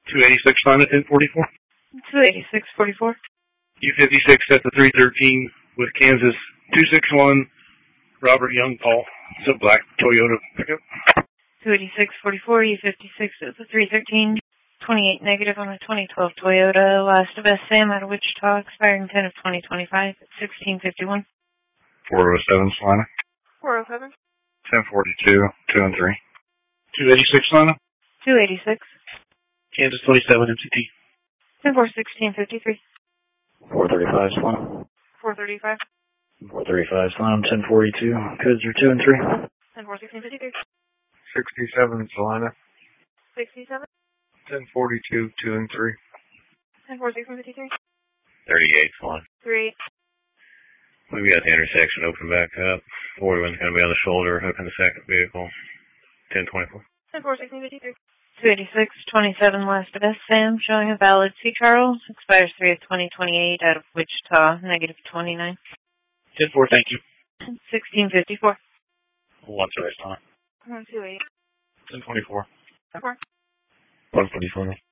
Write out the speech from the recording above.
286 on it, 1044. 28644. U56 at the 313 with Kansas 261, Robert Young Paul. It's a black Toyota pickup. 28644, U56 at the 313, 28 negative on a 2012 Toyota, last of S. Sam out of Wichita, expiring 10 of 2025 at 1651. 407 Salina. 407. 1042, 2 and 3. 286 Salina. 286. Kansas 27 MCT. 10-4-16-53. 435 Salina. 435. 435 Salina, 1042. Codes are 2 and 3. 10-4-16-53. 67 Salina. 67. 1042, 2 and 3. 10-4-16-53. 38 Salina. 38. We've got the intersection open back up. 41's going to be on the shoulder, hooking the second vehicle. 1024. 10-4-16-53. 286, 27, last of S. Sam, showing a valid C. Charles, expires 3 of 2028 out of Wichita, negative 29. 10-4, thank you. 1654. 128 Salina. 128. 1024. 4. 144.